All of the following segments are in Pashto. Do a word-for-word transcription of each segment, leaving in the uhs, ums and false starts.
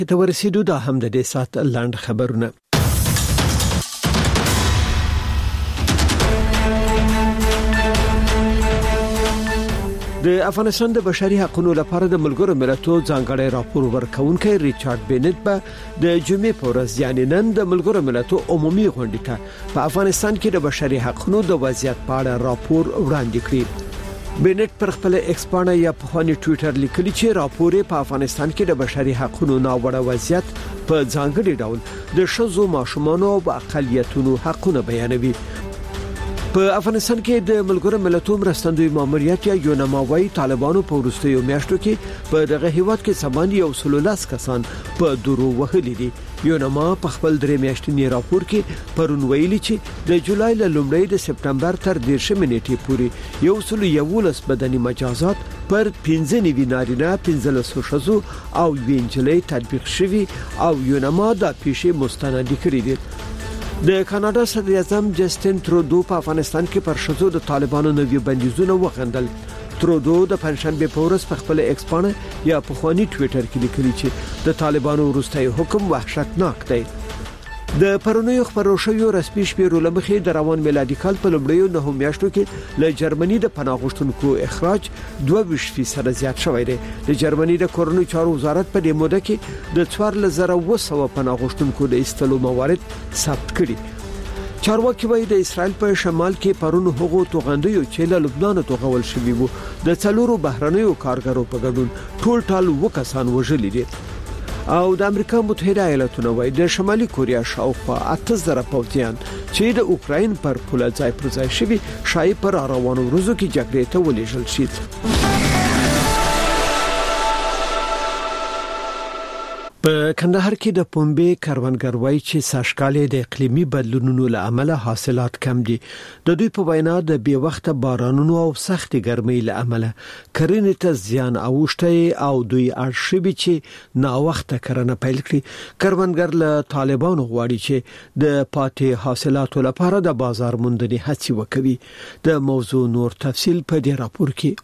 ته ورسېدو دا هم د دې سات لاند خبرونه. د افغانستان د بشري حقوقو لپاره د ملګرو ملتونو ځانګړی راپور ورکونکي ریچارډ بینټ به د جمعې په ورځ یعنی نن د ملګرو ملتونو عمومي غونډې ته په افغانستان کې د بشري حقوقو د وضعیت په اړه راپور وړاندې کړی. بینټ پر خپل ایکس باندې یا په خوني ټوئیټر لیکلی چې راپور په افغانستان کې د بشري حقوقو ناوړه وضعیت په ځانګړي ډول د شذو ماشومانو او اقلیتونو حقوقونه بیانوي. په افغانستان کې د ملګرو ملتونو مرستندوی ماموریت یا یونماوي طالبانو په وروستیو میاشتو کې په دغه هیواد کې سباند یو سلولاس کسان په درو وهلي دي. یونما په خپل درې میاشتنی راپور کې پرون ویلي چې د جولای له لومړۍ د سپټمبر تر دیرشمې نیټې پورې یو سل یولس بدني مجازات پر پنځه نیوي نارینه پنځلس شذو او وینجلې تطبیق شوي او یونما د پیښې مستند کړي دي. د کاناډا صدر اعظم جسټین ترودو په افغانستان کې پر شذو د طالبانو نوي بندیزونه وغندل. ترودو د پنځشنبه په ورځ په خپل ایکس باندې یا په خواني ټوئیټر کې لیکلي چې د طالبانو وروستي حکم وحشتناک دی. د پرونیو خبرو شویو رسمي شمیرو لمخې د روان میلادي کال په لومړیو نه میاشتو کې له جرمني د پناه غوښتونکو اخراج دوه ویشت فیصد زیات شوی دی. د جرمني د کورنۍ چارو وزارت په دې موده کې د څوارلس زره اوه سوه پناه غوښتونکو د ایستلو موارد ثبت کړي. چارواکي وايي د اسرائیل په شمال کې پرون هغو توغندیو چې له لبنان توغول شوي وو د څلورو بهرنیو کارګرو په ګډون ټول ټال وکسان وژلي دي. او د امریکا متحده ایالاتونو وايي د شمالي کوریا شاوخوا اته زره پوځیان چې د اوکراین پر پوله ځای پر ځای شوي شای پر روانو ورځو کې جګړې ته ولېږل شي. په کندهار کې د پنبې کروندګر وايي چې سږکال د اقلیمي بدلونونو له امله حاصلات کم دي. د دوی په وینا د بې وخته بارانونو او سخت ګرمۍ له امله کرنې ته زیان اوښتی او دوی اړ شوي چې نا وخته کرنه پیل کړي. کروندګر له طالبانو غواړي چې د پاتې حاصلاتو لپاره د بازار موندنې هڅې وکړي. د موضوع نور تفصیل په دې راپور کې.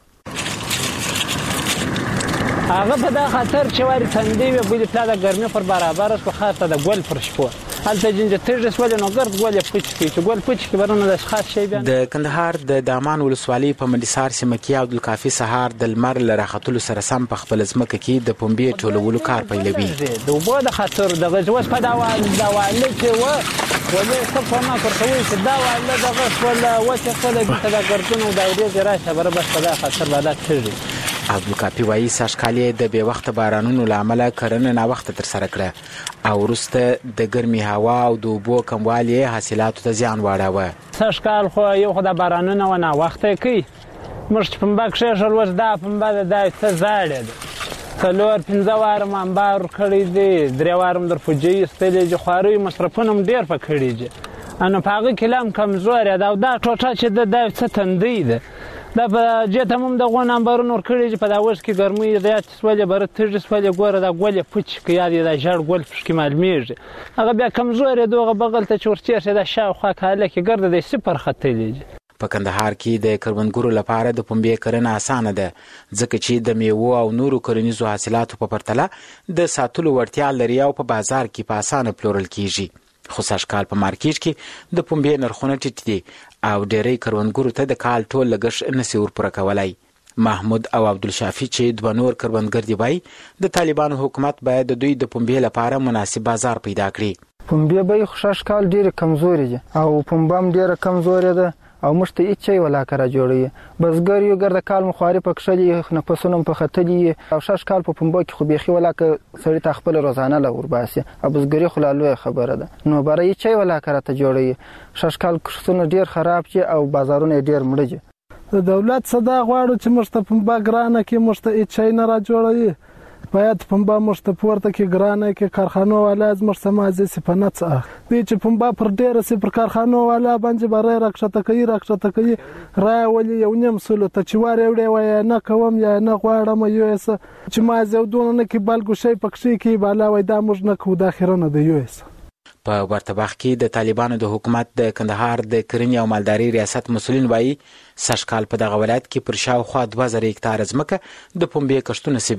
هغه په دا خاطر چې واري تندې وي بل پلا د ګرمۍ پر برابر اس په خاطر د ګل پر شپو هلته جنجه ترجس ول نو ګرد ګل پچ کی چې ګل پچ کی ورنه د خاص شی بیان. د کندهار د دامان ولسوالۍ په مندسار سیمه کې عبدالکافي سهار د لمر لره خطلو سره سم په خپل ځمکه کې د پنبې ټولولو کار پیلوي. د وبو د خاطر د غزوس په دا دا والله چې و ولې څه په ما کوي چې دا والله د غس ولا وڅ خپل د ګردونو د اورې راشه بر بس په دا خاطر بالا تري. عبدالکافي وايي سږکال د بې وخته بارانونو له امله کرنه نا وخته تر سره کړه او وروسته د ګرمي هوا او د اوبو کموالی حاصلاتو ته زیان واړاوه. سږکال خو یو خو د بارانونو نا وخته کوي موږ په پنبه کې شل ورځ دا پنبه د څه زاړه ده څلور پنځه واره منبار کړی دی درې واره در فوجي استلې جو خواري مصرفونه ډیر په کړی دي انو په هغه کلام کمزور دا دا ټوټه چې د څه تندې ده دا په جته موږ د غون نمبر نور کړی چې په دا وښ کې ګرمي زیات سولې بر ترجس ولې ګوره دا ګولې پچ کې یاد دا جړ ګول پښ کې معلومیږي هغه بیا کمزور دوغه بغل ته چورچیر شه دا شاوخوا کاله کې ګرد د صفر خطلې. په کندهار کې د کروندګرو لپاره د پنبې کرنه اسانه ده ځکه چې د میوو او نورو کرنیزو حاصلاتو په پرتله د ساتلو وړتیا لري او په بازار کې په اسانه پلورل کیږي. خو سږکال په مارکیټ کې د پنبې نرخونه ټیټ دي او ډېری کروندګرو ته د کال ټول لګښت نشي ورپوره کولای. محمود او عبدالشافي چې دوه نور کروندګر دي وایي د طالبانو حکومت باید د دوی د پنبې لپاره مناسب بازار پیدا کړي. پنبې به خو سږکال ډېره کمزورې دي او پنبه هم ډېره کمزورې ده او موږ ته هیڅ شی ولاکه راجوړوي بزګر یو ګرده کال مخواري په کښلي نفسونه په خطلي او شش کال په پنبه کې خو بیخي ولاکه سړی ته خپل روزانه له ورباسي او بزګري خو لا لویه خبره ده نو برای هیڅ شی ولاکه راته جوړوي شش کال کښتونه ډېر خراب دي او بازارونه ډېر مړه دي. د دولت صدا غواړو چې موږ ته پنبه ګرانه کې موږ ته هیڅ شی نه راجوړوي باید پنبه موږ ته پورته کې ګرانه کې کارخانو والا زموږ سمازي صفنت څه دی چې پنبه پر ډېره سي پر کارخانو والا باندې برای راکښته کوي راکښته کوي را ولې یو نیم سلو ته چې واره وړي وای نه کوم یا نه غواړم یو اس چې ما زه ودونه کې بلګو شي پکښې کې بالا وای دا موږ نه کو د اخرنه دی یو اس. په ورتبخ کې د طالبانو د حکومت د کندهار د کرنې او مالداري ریاست مسؤلین وایي سږکال په دغه ولایت کې پر شاوخوا دوه زره هکتاره ځمکه د پنبې کښتونه سوي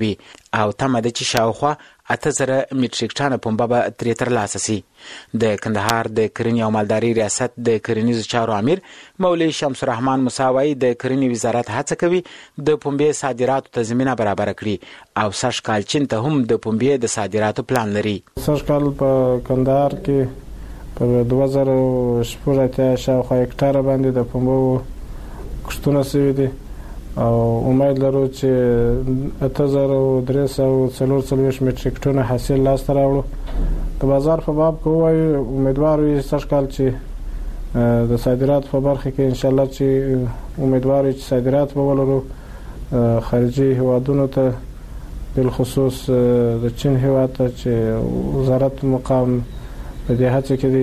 او تمه ده چې شاوخوا اته زره میټریک ټنه پنبه به ترې ترلاسه سي. د کندهار د کرنې او مالدارۍ ریاست د کرنیزو چارو امیر مولوي شمس الرحمن موسی وایي د کرنې وزارت هڅه کوي د پنبې صادراتو ته زمینه برابره کړي او سږ کال چین ته هم د پنبې د صادراتو پلان لري. سږ کال په کندهار کې په دوه زره شپږ اتیا شاوخوا هکټاره باندې د پنبو کښتونه سوي دي او امید لرو چې اته زره درې سوه څلور څلوېښت میټریک ټنه حاصل لاسته راوړو. د بازار په باب که ووایو امیدوار یو سږ کال چې د صادراتو په برخه کې انشاءالله چې امیدوار یو چې صادرات به ولرو خارجي هیوادونو ته بالخصوص د چین هیواد ته چې وزارت مقام په دې هڅه کې دی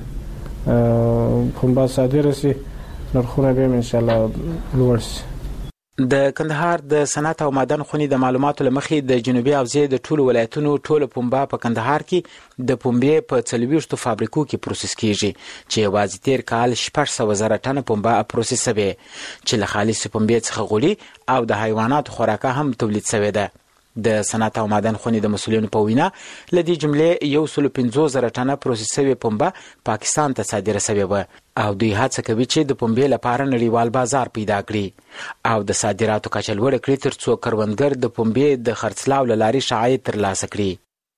چې پنبه صادره سي نرخونه به هم انشاءالله لوړ سي. د کندهار د صنعت او معدن خونې د معلوماتو له مخې د جنوبي حوزې د ټولو ولایتونو ټوله پنبه په کندهار کې د پنبې په څلوېښتو فابریکو کې پروسس کیږي چې یوازې تیر کال شپږ سوه زره ټنه پنبه پروسس شوې چې له خالصې پنبې څخه غوړي او د حیواناتو خوراکه هم تولید شوې ده. د صنعت او معدن خونې د مسؤلینو په وینا له دې جملې یو سل پنځوس زره ټنه پروسس شوې پنبه پاکستان ته صادره شوې وه او دوی هڅه کوي چې د پنبې لپاره نړیوال بازار پیدا کړي او د صادراتو کچه لوړه کړي تر څو کروندګر د پنبې د خرڅلاو له لارې ښه عاید ترلاسه کړي.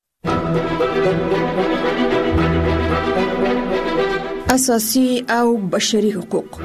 اساسي او بشري حقوق.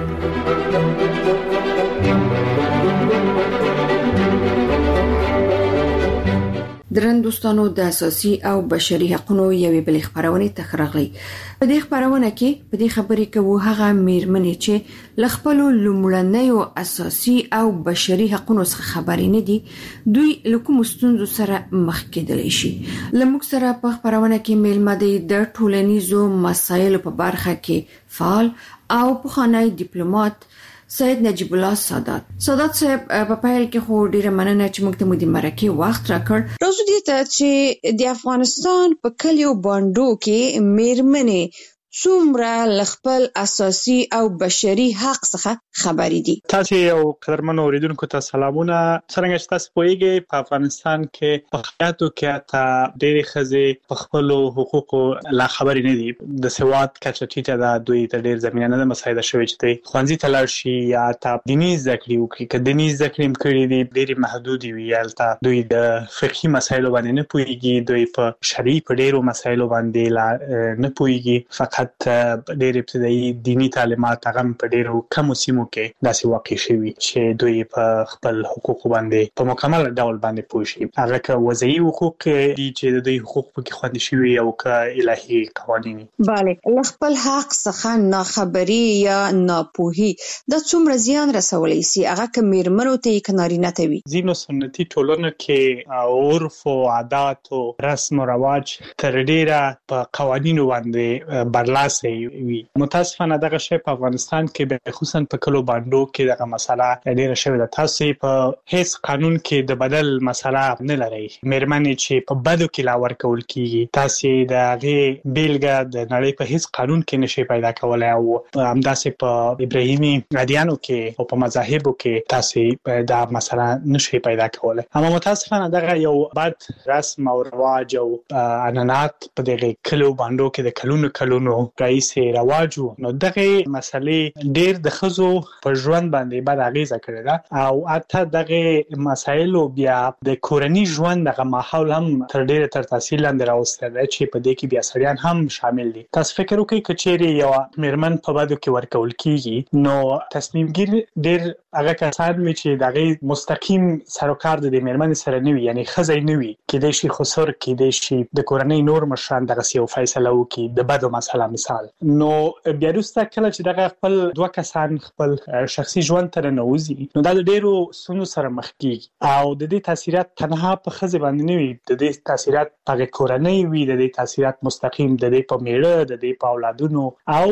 درن دوستانو د اساسي او بشري حقوقو یوې بلې خبرونه تخرغلي. په دې خبرونه کې په دې خبرې کوو هغه میرمنې چې ل خپل لومړنیو اساسي او بشري حقوقو څخه خبرې نه دي دوی لکه مستندو سره مخ کېدلی شي. لمک سره په خبرونه کې میلمه د ټولنیزو مسایلو په برخه کې فعال او پخوانی ډیپلوماټ سید نجیب الله سادات. سادات صاحب په پیل کې خو ډیره مننه چې موږ ته مو د مرکې وخت راکړ. راځو دې ته چې د افغانستان په کلیو باندو کې میرمنې څومره خپل اساسي او بشري حق څخه خبرې دي. تاسو یو قدرمن اوریدونکو ته سلامونه. څنګه چې تاسو پوهیږئ په افغانستان کې په خیاتو کې تا ډېرې ښځې په خپل حقوقو لا خبرې نه دي. د سواد کچه ټیټه ده، دوی ته ډېر زمینه نه ده مساعده شوې چې دوی ښوونځي ته لاړ شي یا تا دیني زده کړې وکړي. که دیني زده کړې هم کړې دي ډېرې محدودې وي، هلته دوی د فقهي مسایلو باندې نه پوهیږي، دوی په شرعي په ډېرو مسایلو باندې لا نه پوهیږي. فقط ډېر ابتدایي دینی تعلیمات هغه په ډېرو کمو سیمو کې داسې واقع شوي چې دوی په خپل حقوقو باندې په مکمل ډول باندې پوه شي. هغه که وضعي حقوق دي چې د دوی حقوق پکې خوندي شوي او که الهي قوانین. بله، له خپل حق څخه ناخبري یا ناپوهي دا څومره زیان رسولی سي، هغه که میرمنو ته یې که نارینه ته وي؟ ځینو سنتي ټولنو کې عرف او عادات او رسم او رواج تر ډېره په قوانینو باندې برلاسه وي. متاسفانه دغه شی په افغانستان کې خصوصا په کلو باندو کې دغه مسله ډیره شوې ده. تاسو په هیڅ قانون کې د بدل مسله نه لرئ. میرمنې چې په بدو کې لا ورکول کیږي تاسو د هغې بیلګه د نړۍ په هیڅ قانون کې نشئ پیدا کولای او همداسې په ابراهیمي ادیانو کې او په مذاهبو کې تاسو دا مسله نشئ پیدا کولای. اما متاسفانه دغه یو بد رسم او رواج او عنعنات په دغه کلو باندو کې د کلونو کلونو رئیس رواج وو. نو دغه مسلې ډېر د ښځو په ژوند باندې بد اغیزه کړې ده او حتی دغه مسایلو بیا د کورني ژوند دغه ماحول هم تر ډېره تر تاثیر لاندې راوستی دی چې په دې کې بیا سړیان هم شامل دي. تاسو فکر وکړئ که چیرې یوه میرمن په بدو کې ورکول کیږي نو تصمیم ګیر ډېر هغه کسان وي چې د هغې مستقیم سروکار د دې میرمنې سره نه وي، یعنې ښځی نه وي، کیدای شي خسر، کیدای شي د کورنۍ نور مشران دغسې یو فیصله وکړي د بدو مسله مثال. نو بیا وروسته کله چې دغه خپل دوه کسان خپل شخصي ژوند ته ننوځي نو دا د ډېرو ستونزو سره مخ کېږي او د دې تاثیرات تنها په ښځې باندې نه وي، د دې تاثیرات په هغې کورنۍ وي، د دې تاثیرات مستقیم د دې په میړه، د دې په اولادونو او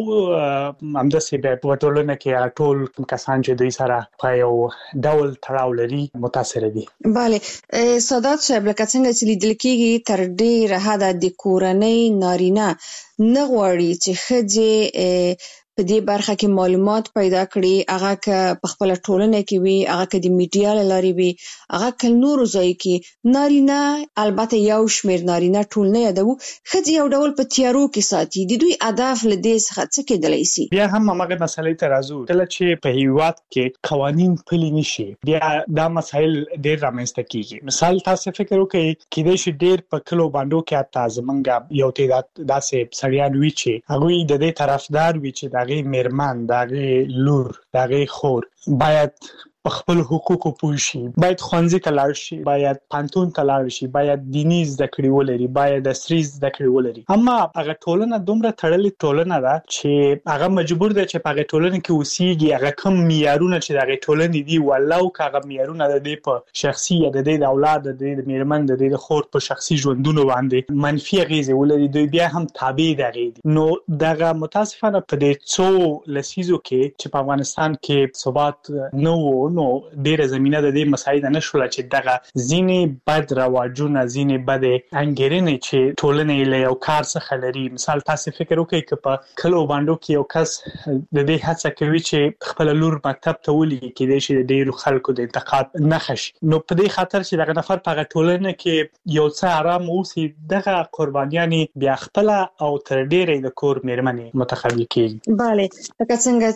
همداسې بیا په ټولنه کې هغه ټول کوم کسان چې دوی سره په یو ډول تړاو لري متاثره دي. بله، سادات صاحب لکه څنګه چې لیدل کېږي تر ډېره حده د کورنۍ نارینه نه غواړي چې ښځې په دې برخه کې معلومات پیدا کړي، هغه که په خپل ټولنه کې وي، هغه که د میډیا له لارې وي، هغه که نورو ځایو کې نارینه، البته یو شمېر نارینه ټول نه یادوو، ښځې یو ډول په تیارو کې ساتي. د دوی هدف له دې څخه څه کېدلی شي؟ بیا هم همغه مسئلې ته راځو، کله چې په هیواد کې قوانین پلي نشي بیا دا مسایل ډېر رامنځته کیږي. مثال تاسو فکر وکړئ کېدای شي ډېر په کلو باندې کې حتی زمونږ یو تعداد داسې سړیان وي چې هغوی د دې طرفدار وي چې د هغې میرمن، د هغې لور، د هغې خور باید په خپل حقوقو پوه شي، باید ښوونځي ته لاړ شي، باید پوهنتون ته لاړ شي، باید دیني زده کړې ولري، باید عصري زده کړې ولري. اما هغه ټولنه دومره تړلې ټولنه ده چې هغه مجبور ده چې په هغه ټولنه کې اوسېږي، هغه کوم معیارونه چې د هغې ټولنې دي ولو که هغه معیارونه د دې په شخصي یا د دې د اولاد، د دې د میرمن، د دې د خور په شخصي ژوندونو باندې منفي اغېزې ولري، دوی بیا هم تابع د هغې دي. نو دغه متاسفانه په دې څو لسیزو کې چې په افغانستان کې ثبات نه و، نو ډیره زمينه د دې مسایل نه شول چې دغه ځینې بد رواجونه، ځینې بد انګیرنې چې ټولنې له یو کار څخه لري. مثال تاسو فکر وکړئ چې په کلو باندې کې یو کس د دې هڅه کوي چې خپل لور مکتب ته ولېږي، کېدای شي د ډیرو خلکو د انتقاد نښه شي، نو په دې خاطر چې دغه نفر په ټولنه کې یو څه آرام اوسي، دغه قربانیانې بیا خپل او تر ډیره د کور میرمنې متخوي کیږي. بله، لکه څنګه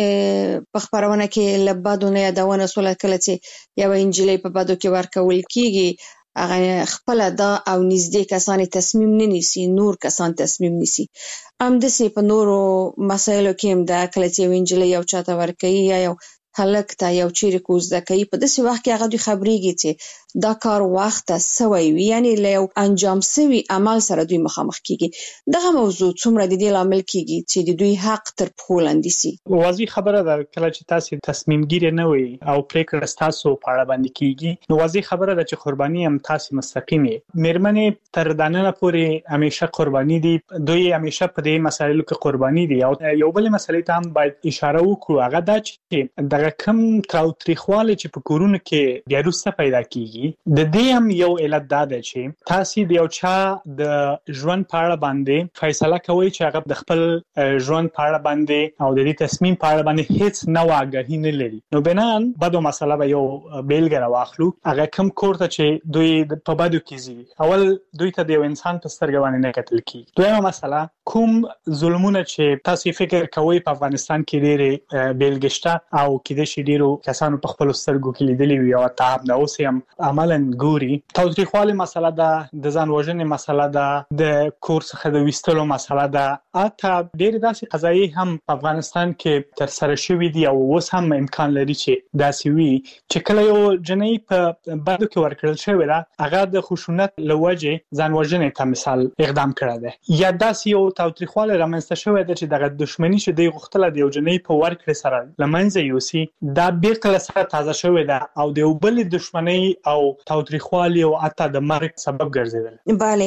چې په خبرونه کې له بدو نه یادونه سوله، کله چې یو انجلۍ په بدو کې ورکول کیږي، هغه خپل دا او نږدې کسان تصمیم نه نیسي، نور کسان تصمیم نیسي. همداسې په نورو مسایلو کې هم دا کله چې یو انجلۍ یو چاته ورکوي یا یو هلک ته یو چیرې کو زده کوي، په داسې وخت کې هغه دوی خبرېږي چې دا کار وخته سوی وي، یعنې له یو انجام سوي عمل سره دوی مخامخ کیږي. دغه موضوع څومره د دې لامل کیږي چې د دوی حق تر پښو لاندې سي؟ واضح خبره ده کله چې تاسو تصمیم ګیری نه وي او پریکړه تاسو په اړه باندې کیږي، نو واضح خبره ده چې قرباني هم تاسو مستقیمه میرمنې تر دانه پورې همیشه قرباني دي، دوی همیشه په دې مسایلو کې قرباني دي. او یو بل مسلې ته هم باید اشاره وکړو، هغه دا چې دغه کم تاوتریخوالی چې په کورونو کې بیا وروسته پیدا کیږي، د دې هم یو علت دا ده چې تاسو د یو چا د ژوند په اړه باندې فیصله کوئ چې هغه د خپل ژوند په اړه باندې او د دې تصمیم په اړه باندې هیڅ نوې آګاهي نه لري. نو بنان بدو مسله به یو بیلګه راواخلو، هغه کم کور ته چې دوی په بدو کې ځي، اول دوی ته د یو انسان په سترګه باندې نه کتل کیږي. دویمه مسله، کوم ظلمونه چې تاسو فکر کوئ په افغانستان کې ډېر بیلګې شته او کېدای شي ډېرو کسانو په خپل سترګو کې لیدلي وي او ته هم اوس هم عملاً ګوري. تاوتریخوالي مسله ده، د ځان وژنې مسله ده، د کور څخه د ویستلو مسله ده، اته ډېرې داسې قضایي هم په افغانستان کې ترسره شوي دي او اوس هم امکان لري چې داسې وي چې کله یو جنۍ په بدو کې ورکړل شوې ده، هغه د خشونت له وجې ځان وژنې ته مثال اقدام کړی دی، یا داسې یو تاوتریخوالی رامنځته شوی ده چې دغه دښمني چې دوی غوښتله د یو جنۍ په ورکړې سره له منځه یوسي، دا بیرته له سره تازه شوې ده او د یو بل دښمنۍ او تاوتریخوالي او حتی د مرګ سبب ګرځېدل. بله،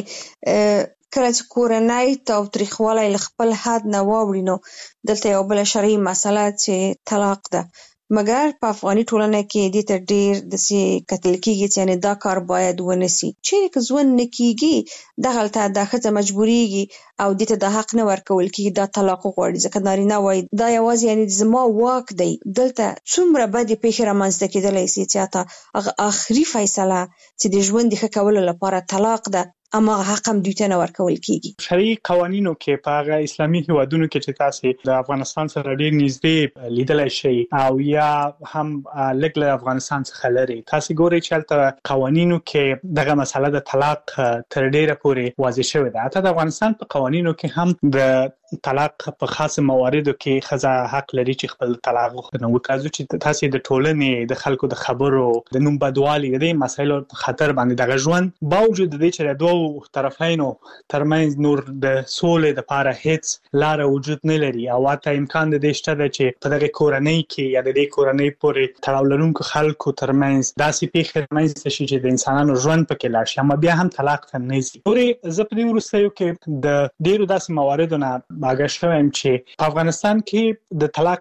کله چې کورنۍ تاوتریخوالی له خپل حد نه واوړي، نو دلته یو بله شرعي مسله چې طلاق ده، مګر په افغاني ټولنه کې دې ته ډېر داسې کتل کېږي چې یعنې دا کار باید ونه سي. چیرې که ژوند نه کېږي، دغلته دا ښځه مجبورېږي او دې ته دا حق نه ورکول کېږي، دا طلاق وغواړي، ځکه نارینه وایي دا یوازې یعنې زما واک دی. دلته څومره بدې پیښې رامنځته کېدلی سي چې حتی هغه آخري فیصله چې د ژوند د ښه کولو لپاره طلاق ده، اما حق هم دوی ته نه ورکول کېږي. شرعي قوانینو کې په هغه اسلامي هیوادونو کې چې تاسو د افغانستان سره ډېر نږدې لیدلی شئ او یا هم لږ له افغانستان څخه لري، تاسو ګورئ چې هلته قوانینو کې دغه مسله د طلاق تر ډېره پورې واضح شوې ده. حتی د افغانستان په قوانینو کې هم د طلاق په خاص مواردو کې ښځه حق لري چې خپل طلاق وغواړي. نو راځو چې تاسو د ټولنې د خلکو د خبرو د نوم بدوالي د دې مسایلو خطر باندې دغه ژوند باوجود د دې چې د دوه طرفینو ترمنځ نور د سولې لپاره هیڅ لار وجود نه لري او حتی امکان د دې شته ده چې په دغه کورنۍ کې یا د دې کورنۍ پورې تړاو لرونکو خلکو ترمنځ داسې پیښې رامنځته شي چې د انسانانو ژوند پکې لاړ شي، اما بیا هم طلاق ته نه ځي. نورې زه په دې وروستیو کې د ډېرو داسې مواردو نه آګاه شوی یم چې په افغانستان کې د طلاق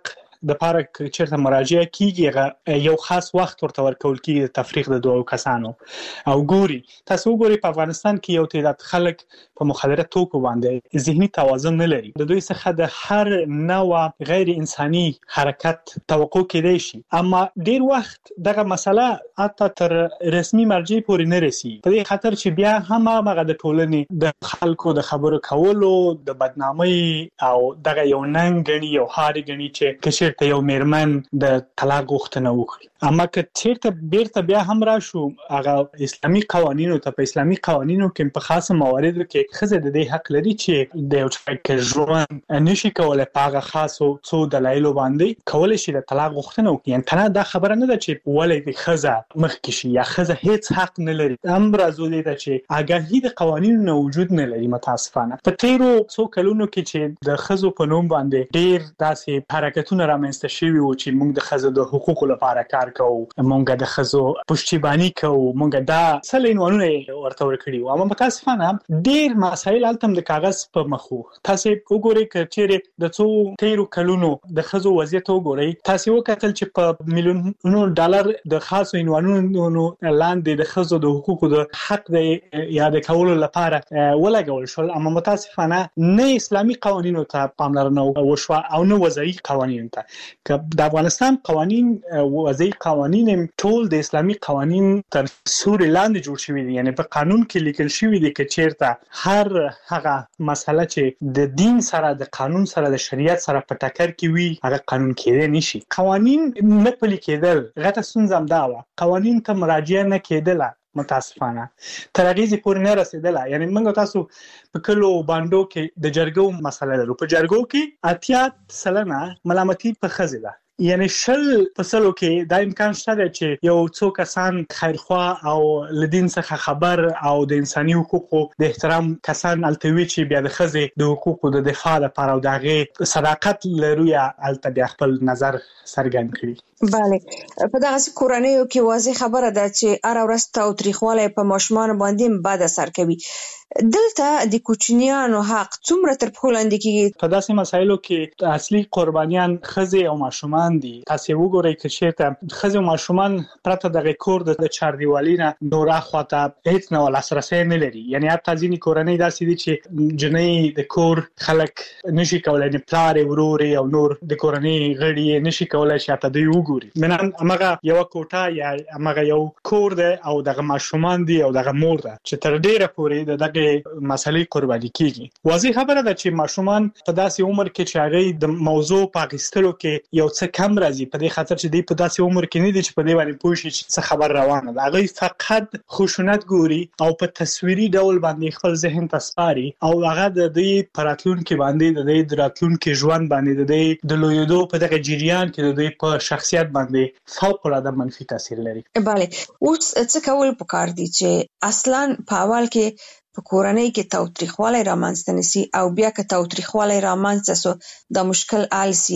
د پاره چیرته مراجعه کیږي یو خاص وخت ورته ورکول کیږي د تفریق د دوه کسانو او ګوري تاسو وګورئ په افغانستان کې یو تعداد خلک په مخدره توکو باندې ذهني توازن نه لري د دوی څخه د هر نوع غیر انساني حرکت توقع کېدای شي اما ډیر وخت دغه مسله حتی تر رسمي مرجع پورې نه رسي په دې خاطر چې بیا هم هغه د ټولنې د خلکو د خبرو کولو د بدنامۍ او دغه یو ننګ غني یو هاري غني چې کشرته یو میرمن د طلاق غوښتنه وکړي اما که چیرته بیرته بیا هم راشو هغه اسلامي قوانینو ته په اسلامي قوانینو کې په خاصه مواردو کې خزه د دې حق لري چې د یو چا کې ژوند نشي کولای په هغه خاصو څو دلایلو باندې کولای شي د طلاق غوښتنه وکړي یعنی تنه دا خبره نه ده چې ولې د خزه مخکې شي یا خزه هیڅ حق نه لري امر ازولې ده چې آگاهی د قوانینو نه وجود نه لري متاسفانه په تیرو څو کلونو کې چې د خزو په نوم باندې ډیر داسې حرکتونه رامنځته شوي وو چې موږ د خزو د حقوقو لپاره کار کوو مونږ د خزو پښتیبانی کوو مونږ دا سلینوانونه ورته ورکړي او متاسفانه ډیر مسایل التم د کاغذ په مخو تاسو وګورئ چې د څو تیرو کلونو د خزو وضعیت وګورئ تاسو وکتل چې په میلیونونو ډالر د خاصو عنوانونو لاندې د خزو د حقوقو د حق د یاد کولو لپاره ولګول شول اما متاسفانه نه اسلامي قوانینو ته پاملرنه وشو او نه وضعي قوانینو ته که د افغانستان قوانین وضعي قوانین ټول د اسلامي قوانین تر سوري لاندې جوړ شوی دي یعنی په قانون کې لیکل شوی دي چې چیرته هر هغه مسله چې د دین سره د قانون سره د شریعت سره په ټکر کې وي هغه قانون کېدای نشي قوانین نه پلي کېدل غته ستونزه هم دا و قوانین ته مراجعه نه کېدله متاسفانه تر هغه پورې نه رسیدله یعنی موږ تاسو په کلو باندو کې د جرګو مسله لرو په جرګو کې اتیا سلنه ملامتي په خزه ده یعنی شل پسلو کې دا امکان شته چې یو څو کسان خیرخوا او لدین څخه خبر او د انساني حقوقو د احترام کسان التوی چې بیا د خزه د حقوقو د دفاع لپاره او دغه صداقت لري الته خپل نظر څرګند کړي bale په دغه کورنیو کې واضح خبره ده چې ار ورځ تاوتریخواله په ماشومان باندې بد اثر کوي دلته د کوچنیانو حق څومره تر پښو لاندې کیږي په داسې مسایلو کې اصلي قربانیان خزه او ماشومان دي تاسو وګورئ چې شته خزه او ماشومان پرته د ریکورډ د چاردیوالینا نور اخواته هیڅ نه لاسرسي نه لري یعنی حتی ځینې کورنۍ داسې دي چې جنۍ د کور خلک نشي کولای نه پلار ورور او نور د کورنۍ غړي نشي کولای چې ته دوی وګوري منن امغه یو کوټه یا امغه یو کور ده او دغه ماشومان دي او دغه مور ده چې تر ډیره پورې دغه مسلې قرباني کیږي واضح خبره ده چې ماشومان په داسې عمر کې چې هغه د موضوع په غستلو کې یو څه کم راځي په دې خاطر چې دی په داسې عمر کې نه دي چې په دې باندې پوه شي چې څه خبر روانه ده هغه فقط خشونت ګوري او په تصویري ډول باندې خپل ذهن ته سپاري او هغه د دې پراتلون کې باندې د دې دراتلون کې ژوند باندې د دې د لویدو په دغه جریان کې د دې په شخصیت باندې فوق العاده منفي تاثیر لري bale اوس څه کول پکار دي چې اصلا په اول کې په کورنۍ کې تاوتریخوالی رامنځته نشي او بیا که تاوتریخوالی رامنځته سو د مشکل حل سي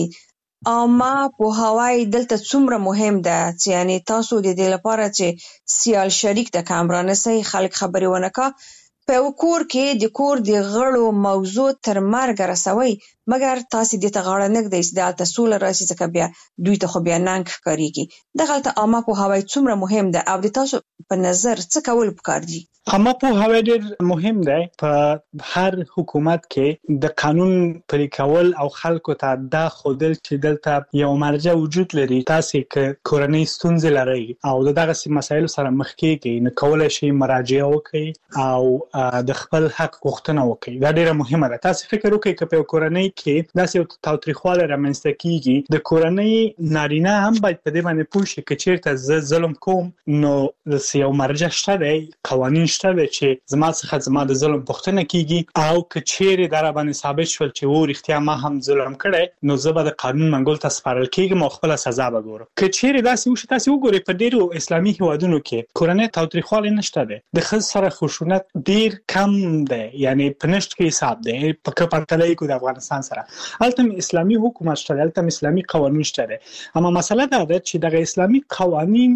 اما په هواي دلته څومره مهم ده چې یعنی تاسو د دې لپاره چې سیال شریک د کامرانه سي خلک خبري ونکا په کور کې د کور د غړو موضوع تر مرګ رسوي مګر تاسو د تغاړه نګدې چې د تاسو راسي ځکه بیا دوی ته خو بیا ننګ کاریږي دغه ته اما په هواي څومره مهم ده او د تاسو په نظر څه کول پکار دي اما په هواي ډېر مهم دی په هر حکومت کې د قانون پلي کول او خلکو ته دا خودل چې دلته یو مرجع وجود لري تاسو ک کورنۍ ستونزې لري او دغه مسایل سره مخ کېږي نو کولای شي مراجعه وکړي او د خپل حق غوښتنه وکړي دا ډېر مهمه ده تاسو فکر وکړئ چې په کورنۍ کې داسې یو تاوتریخواله رامنځته کیږي د کورنۍ نارینه هم باید په دې باندې پوه شي چې چیرته ظلم کوم نو د یو مرجع شته دی قوانین شته دی چې زما څخه زما د ظلم پوښتنه کیږي او که چیرې دا را باندې ثابت شول چې و رښتیا ما هم ظلم کړی نو زه به د قانون منګول ته سپارل کیږم او خپل سزا به ګورم که چیرې داسې وشي تاسو وګورئ په ډیرو اسلامي هیوادونو کې کورنۍ تاوتریخوالی نشته دی د ښځو سره خشونت ډیر کم دی یعنی په نشت کې حساب دی په پرتله کې د افغانستان سره البته اسلامي حکومت شته البته اسلامي قوانین شته اما مسله دا ده چې د اسلامي قوانین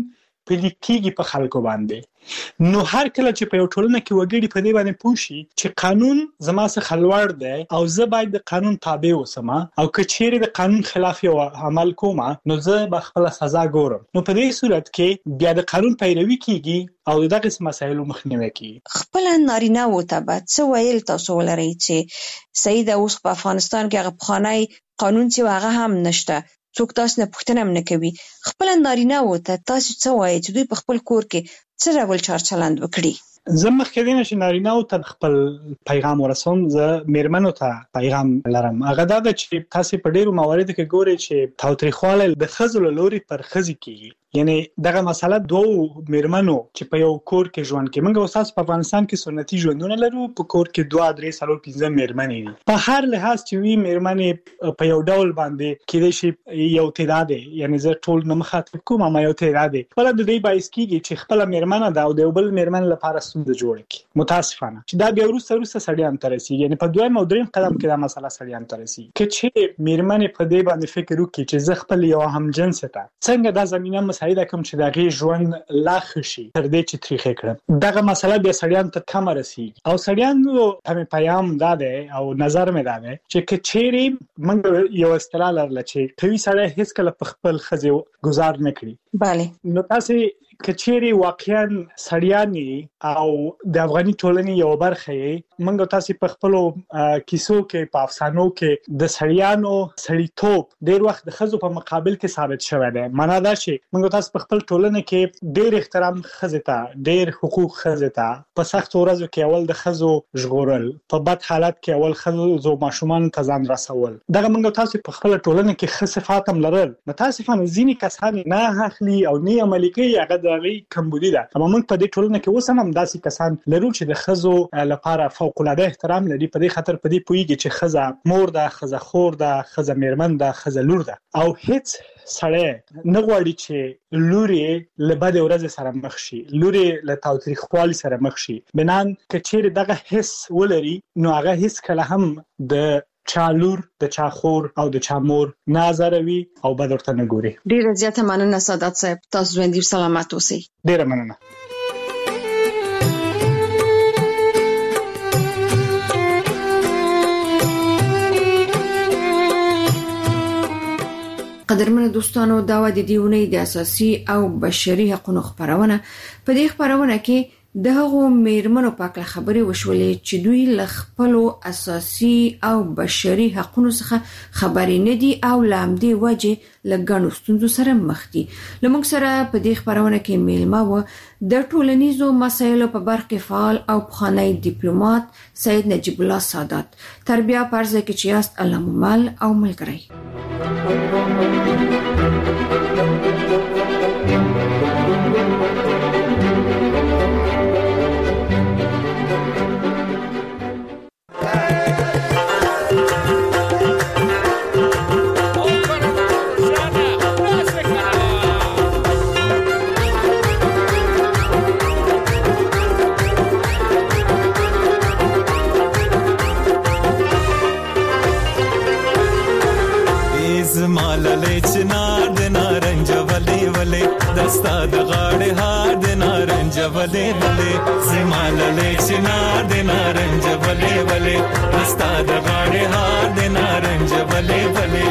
پلي کېږي په خلکو باندې. نو هر کله چې په یو ټولنه کې وګړي په دې باندې پوه شي چې قانون زما څخه لوړ دی او زه باید د قانون تابع اوسم، او که چیرې د قانون خلاف یو عمل کوم نو زه به خپله سزا ګورم، نو په دې صورت کې بیا د قانون پیروي کېږي او دغه مسایلو مخنیوی کېږي. خپله نارینه‌وو ته به څه ویل تاسو ولرئ چې صحیح ده اوس په افغانستان کې هغه پخوانی قانون چې هغه هم نشته، څوک تاسو نه پوښتنه هم نه کوي. خپله نارینه‌وو ته تاسو څه وایئ چې دوی په خپل کور کې څه ډول چارچلند وکړي؟ زه مخکې دی نه چې نارینه‌وو ته خپل پیغام ورسوم، زه میرمنو ته پیغام لرم. هغه دا ده چې تاسې په ډېرو مواردو کې ګورئ چې تاوتریخوالی د ښځو له لوري پر ښځې کېږي. یعنی دغه مسله دوو میرمنو چې په یو کور کې ژوند کوي. موږ اوس په افغانستان کې سنتي ژوندونه لرو، په کور کې دوه درې څلور پنځه میرمنې دي. په هر لحاظ چې وي میرمنې په یو ډول باندې کېدای شي یو تعداد، یعنی زه ټول نه مخاطب کوم، اما یو تعداد خپله د دې باعث کېږي چې خپله میرمنه ده او د یو بل میرمن لپاره ستونزه جوړه کړي. متاسفانه چې دا بیا وروسته وروسته سړیانو ته رسېږي، یعنی په دویم او دریم قدم کې دا مسله سړیانو ته رسېږي. که چې میرمنې په دې باندې فکر وکړي چې زه خپل یو همجنسه ته څنګه دا زمینه مساعده کوم چې د هغې ژوند لا ښه شي تر دې چې تریخې کړم، دغه مسله بیا سړیانو ته کمه رسېږي. او سړیانو ته مې پیام دا دی او نظر مې دا دی چې که چیرې موږ یو اصطلاح لرله چې قوي سړی هېڅکله په خپل ښځې ګزار نه کړي، بله نو تاسې که چیرې واقعا سړیان او د افغاني ټولنې یو برخه یې، موږ تاسې په خپلو کیسو کې په افسانو کې د سړیانو سړیتوب ډېر وخت د ښځو په مقابل کې ثابت شوی دی. معنا دا چې موږ تاسې په خپل ټولنه کې ډېر احترام ښځې ته، ډېر حقوق ښځې ته، په سختو ورځو کې اول د ښځو ژغورل، په بد حالت کې اول ښځو ماشومانو ته ځان رسول، دغه موږ تاسې په خپله ټولنه کې ښه صفات هم لرل. متاسفانه ځینې کسان نه اخلي او نه عملي کوي، هغه د هغې کمبودي ده. اما موږ په دې ټولنه کې اوس هم همداسې کسان لرو چې د ښځو لپاره فوق العاده احترام لري، په دې خاطر په دې پوهېږي چې ښځه مور ده، ښځه خور ده، ښځه میرمن ده، ښځه لور ده. او هیڅ سړی نه غواړي چې لور یې له بدې ورځې سره مخ شي، لور یې له تاوتریخوالي سره مخ شي. بنان که چیرې دغه حس ولري نو هغه هیڅکله هم د چا لور، د چا خور او د چا مور نه ازاروي او بد ورته نه ګوري. ډېره زیاته مننه سعادت صاحب، تاسو ژوندي سلامت اوسئ. ډېره مننه. قدرمنو دوستانو، دا و د دې اونۍ د اساسي او بشري حقوقو خبرونه. په دې خبرونه کې د هغو میرمنو په اړه خبرې وشولې چې دوی له خپلو اساسي او بشري حقوقو څخه خبرې نه دي او له همدې وجې له ګڼو ستونزو سره مخ دي. له موږ سره په دې خبرونه کې میلمه و د ټولنیزو مسایلو په برخه کې فعال او پخوانی ډیپلوماټ سید نجیب الله سادات. تر بیا په عرضه کې چې یاست الله مو مل او ملګری. دستا د غاړې هار د نارنج ولې ولې سماللې چنار د نارنج ولې ولې دستا د غاړې هار د نارنج ولې ولې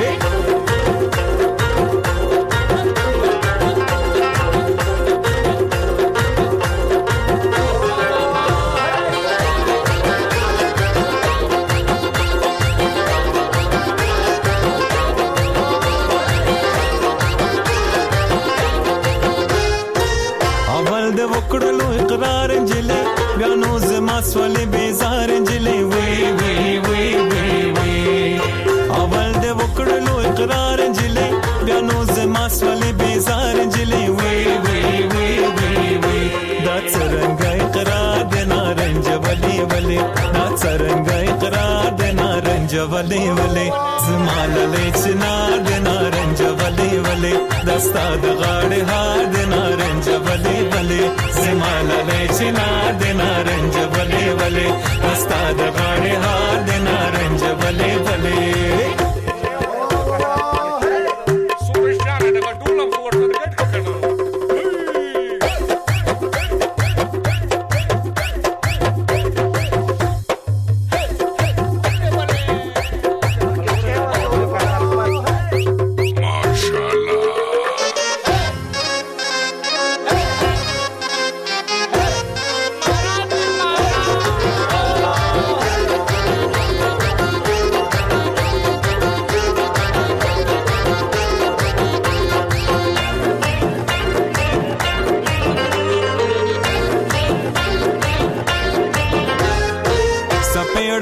سولې بیزار انجلې وی وی وی وی وی اول د وکړلو اقرار انجلې بیا نو زما سولې بیزار انجلې وی وی وی وی وی دا څنګه اقرار د نارنج ولې ولې دا څنګه اقرار د نارنج ولې ولې زما للې چنار د نارنج ولې ولې دستا د غاړې هار د نارنج ولې ولې زما للې چنار د نارنج ولې ولې دستا د غاړې هار د نارنج ولې ولې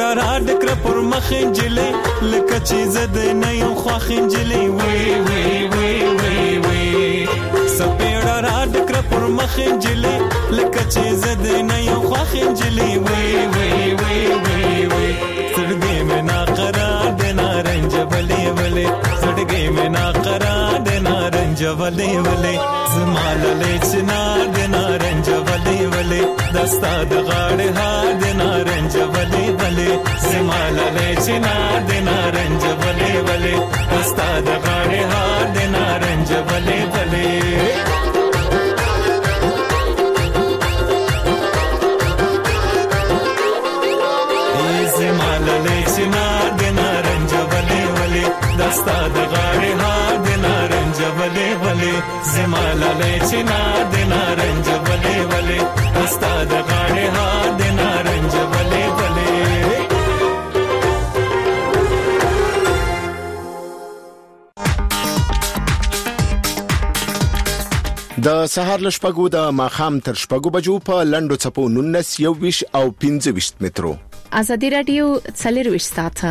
سپیړه را ډکره پر مخ نجلۍ لکه چې زه د نه یم خوښ نجلۍ وی وی وی وی وی سپیړه را ډکره پر مخ نجلۍ لکه چې زه د نه یم خوښ نجلۍ وی وی وی وی وی زړګی مې ناقرار د نارنج ولې ولې زړګی مې ناقرار د نارنج ولې ولې زما لالې چنار د نارنج ولې ولې دستا د غاړې هار د نارنج ولې ولې زما لالې چنار د نارنج ولې ولې دستا د غاړې هار د نارنج ولې ولې دستا د غاړې هار د نارنج ولې ولې زما لالې چنار د نارنج ولې ولې دستا د غاړې هار د نارنج ولې ولې د سهار لشپګو د ماخام تر شپګو بجو په لندو چپو نونس یو ویش او پنځه ویش مترو ازادي رادیو څلرویشت ساعته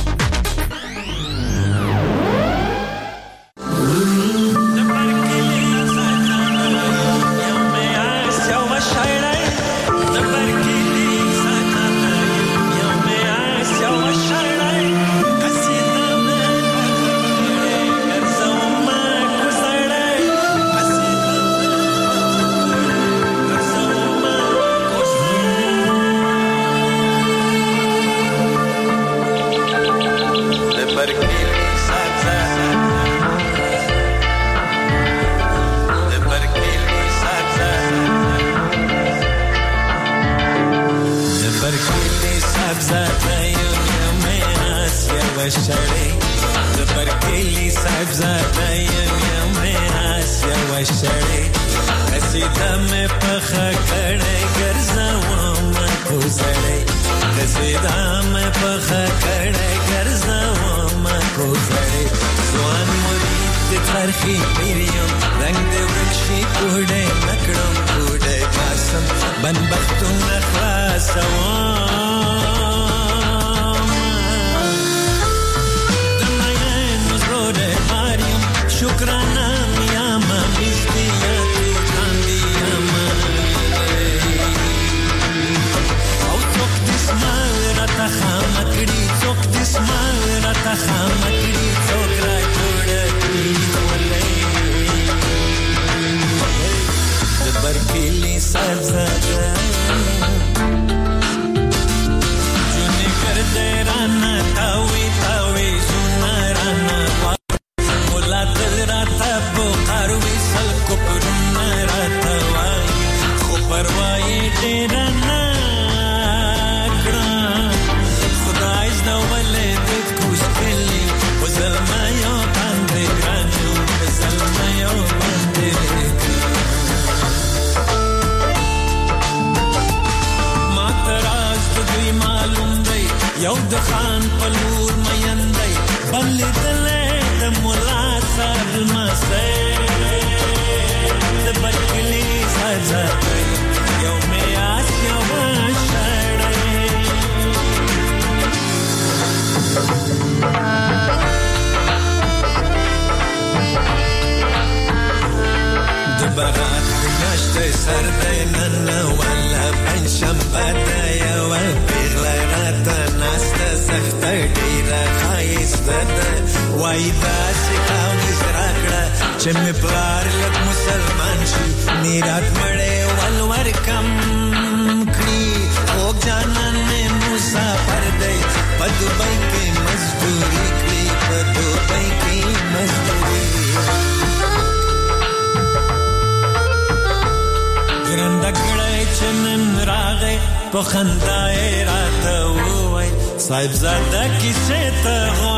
صاحب زاده کیسه ته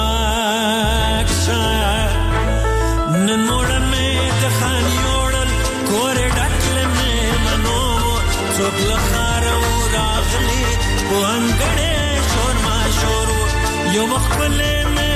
واکشا نن موړه مې د خان یوړل کور ډکل مې منو څوک لخر راغلی وانګړې شور ما شور یو مخبل مې